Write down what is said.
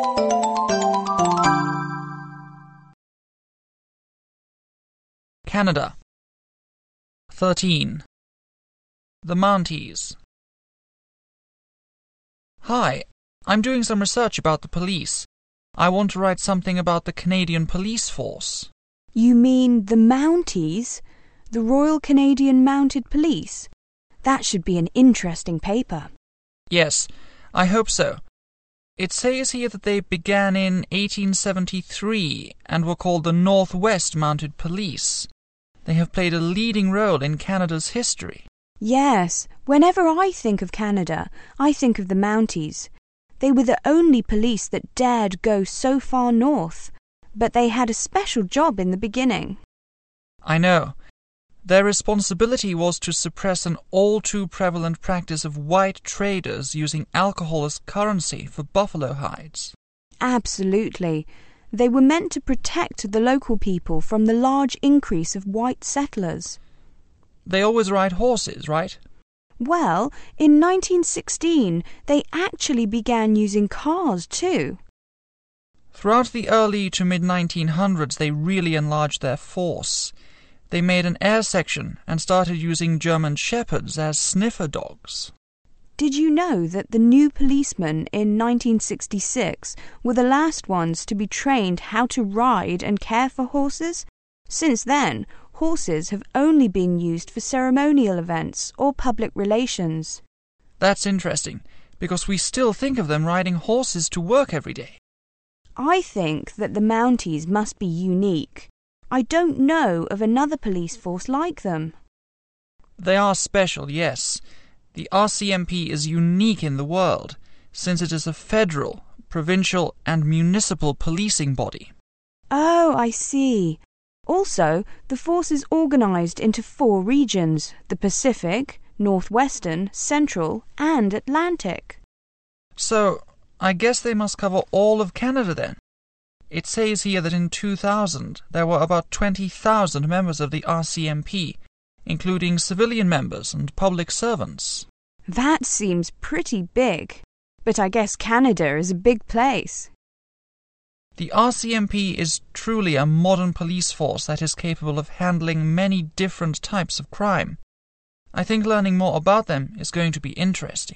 Canada. 13. The Mounties. Hi, I'm doing some research about the police. I want to write something about the Canadian Police Force. You mean the Mounties? The Royal Canadian Mounted Police? That should be an interesting paper. Yes, I hope so. It says here that they began in 1873 and were called the Northwest Mounted Police. They have played a leading role in Canada's history. Yes, whenever I think of Canada, I think of the Mounties. They were the only police that dared go so far north, but they had a special job in the beginning. I know. Their responsibility was to suppress an all-too-prevalent practice of white traders using alcohol as currency for buffalo hides. Absolutely. They were meant to protect the local people from the large increase of white settlers. They always ride horses, right? Well, in 1916, they actually began using cars too. Throughout the early to mid-1900s, they really enlarged their force. They made an air section and started using German shepherds as sniffer dogs. Did you know that the new policemen in 1966 were the last ones to be trained how to ride and care for horses? Since then, horses have only been used for ceremonial events or public relations. That's interesting, because we still think of them riding horses to work every day. I think that the Mounties must be unique. I don't know of another police force like them. They are special, yes. The RCMP is unique in the world, since it is a federal, provincial and municipal policing body. Oh, I see. Also, the force is organized into 4 regions: the Pacific, Northwestern, Central and Atlantic. So, I guess they must cover all of Canada then. It says here that in 2000 there were about 20,000 members of the RCMP, including civilian members and public servants. That seems pretty big, but I guess Canada is a big place. The RCMP is truly a modern police force that is capable of handling many different types of crime. I think learning more about them is going to be interesting.